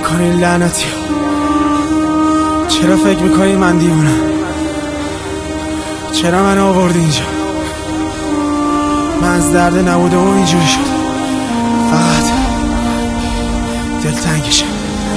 میکنی لعنتی؟ چرا فکر میکنی من دیوونم؟ چرا من آوردی اینجا؟ من از درد نبوده و اینجوری شد، فقط دلتنگشم.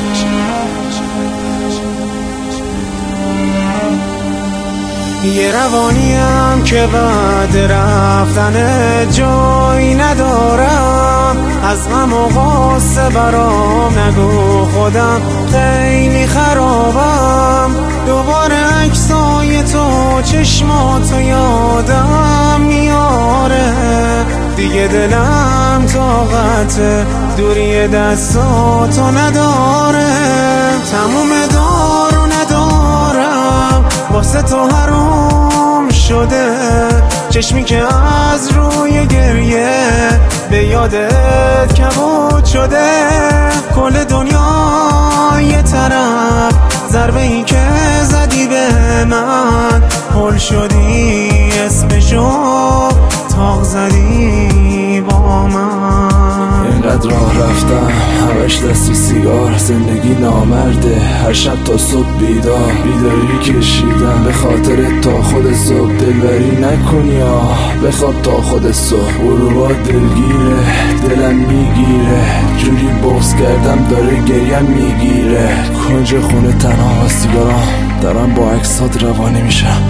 یه روانیم که بعد رفتن جایی ندارم، از غم و غصه برام نگو خودم خیلی خرابم. دوباره عکسای تو چشماتو یادم میاره، دیگه دلم طاقت دوری دستاتو نداره. تموم دارو ندارم واسه تو حرام شده، چشمی که از روی گریه به یادت کبود شده. کل دنیا یه طرف، ضربه ای که زدی به من هل شدی، اسمشو تاق زدی با من. اینقدر راه رفتم همش دست سیگار، زندگی نامرده هر شب تا صبح بیدار، بیداری کشیدم به خاطر تا خود صبح. دلبری نکنی بخواب تا خود صبح، غروبا دلگیره دلم میگیره، جوری بغض کردم داره گریم میگیره. کنج خونه تنها و سیگارم دارم با عکسات روانی میشم.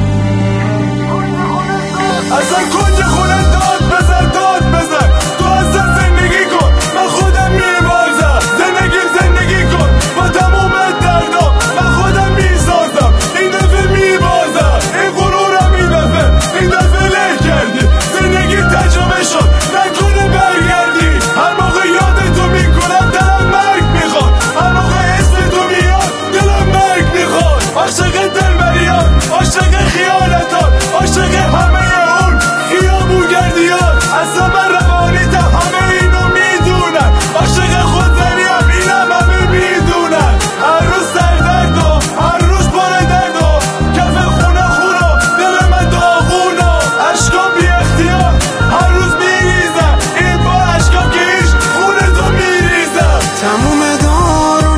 اصلا کنج خونه داد بزن تو اصلا زندگی کن، من خودم میبازم. زندگی کن با تموم دردام، من خودم میسازم. این دفعه میبازم، این غرورم این دفعه له کردی. زندگی تجربه شد نکنه برگردی. هر موقع یادتو میکنم دلم مرگ میخواد، هر موقع اسم تو میاد دلم مرگ میخواد. عاشق دلبریان، عاشق خیانتان، عاشق همه اون خیابونگردیان. اصلا من روانیتم همه اینو میدونن، عاشق خودزنیم اینم همه میدونن. هر روز سردرد و هر روز پر درد و کف خونه دل من داغونا. اشکام بی اختیار هر روز میریزم، این با اشکام که هیچ خونه تو میریزم. تموم دارو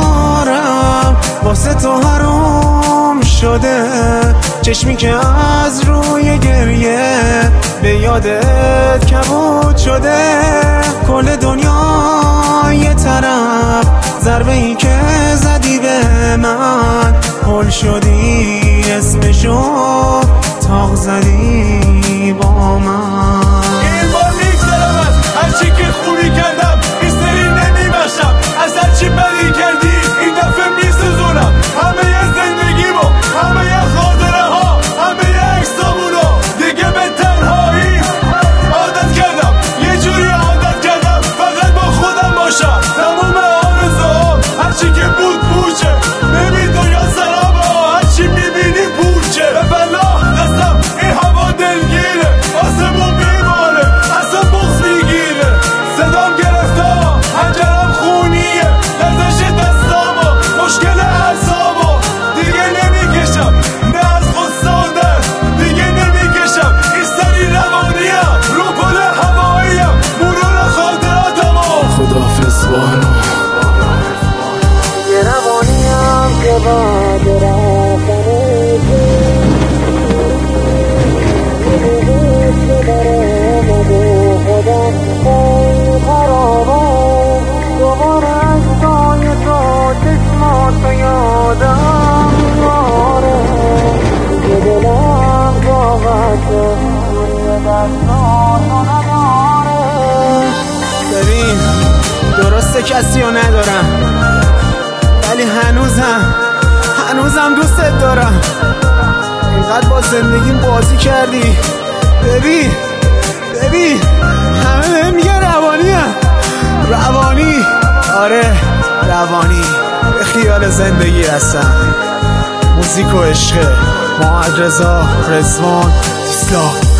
ندارم واسه تو حرام شده، چشمی که از روی گریه به یادت کبود شده. کل دنیا یه طرف، ضربه ای که زدی به من هل شدی، اسمشو تاق زدی با من. این بار میگذرم از هرچی که خوبی کردم، این سری نمیبخشم. از هرچی بدی کردی این دفعه میسوزونم. همه زندگیمو، همه خاطره ها، همه عکسامونو دیگه به تنهایی عادت کردم. یه جوری عادت کردم فقط با خودم باشم. تموم آرزوام هرچی که بود پوچه، ببین دنیا سرابه، هرچی میبینی پوچه. به بلا قسم این هوا دلگیره، آسمون میمانه اصلا بغض میگیره. صدام گرفته هنجرم خونیه، لرزش دستامو، مشکل اعصابو دیگه نمیکشم. نه از غصه و درد دیگه نمیکشم. این سری روانیم، رو پل هواییم، مرور خاطراتمو. خداحافظ بانو. یه روانیم که بعد ببین درسته کسی رو ندارم، ولی هنوزم دوستت دارم. اینقدر با زندگیم بازی کردی. ببین همه بهم میگن روانی. آره روانی، به خیال زندگی هستم. موزیک و عشق، محمد رضا رضوان، تسلا.